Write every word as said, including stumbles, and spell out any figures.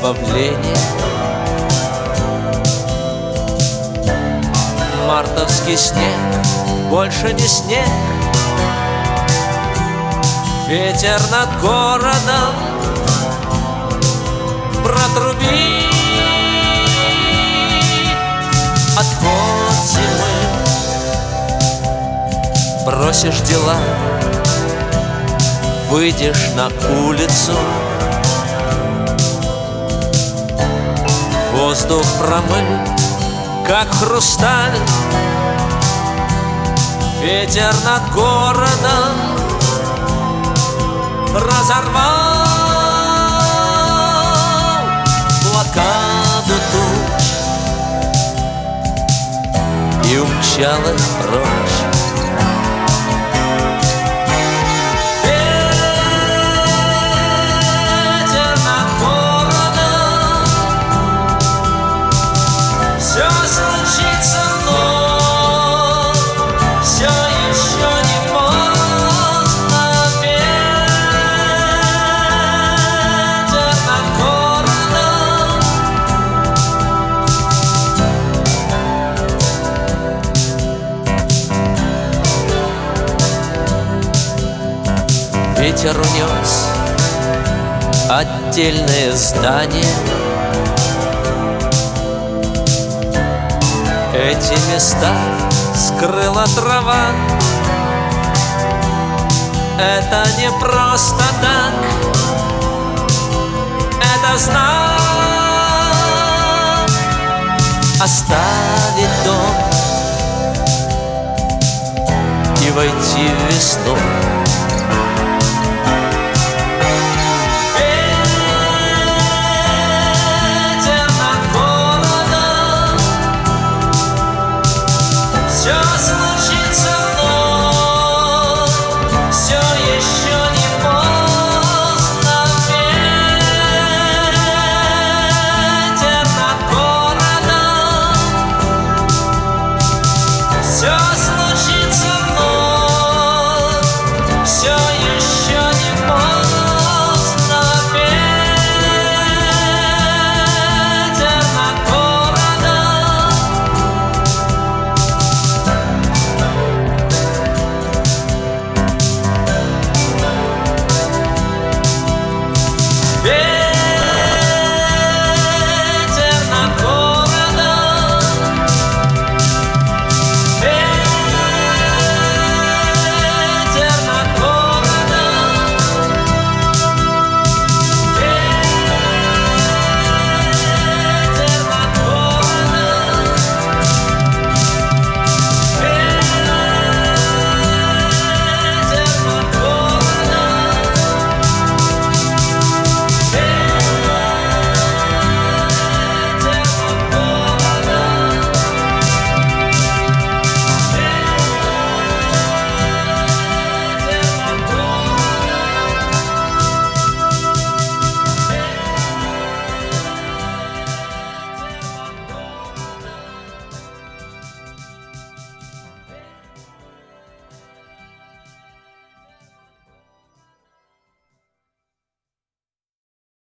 избавления. Мартовский снег больше не снег, ветер над городом протрубит. Отход зимы, бросишь дела, выйдешь на улицу, воздух промыт, как хрусталь, ветер над городом разорвал блокаду туч и умчал их прочь. Ветер над городом, все случится, но все еще не поздно. Ветер над городом, ветер унес отдельные здания. Эти места скрыла трава. Это не просто так, это знак. Оставить дом и войти в весну.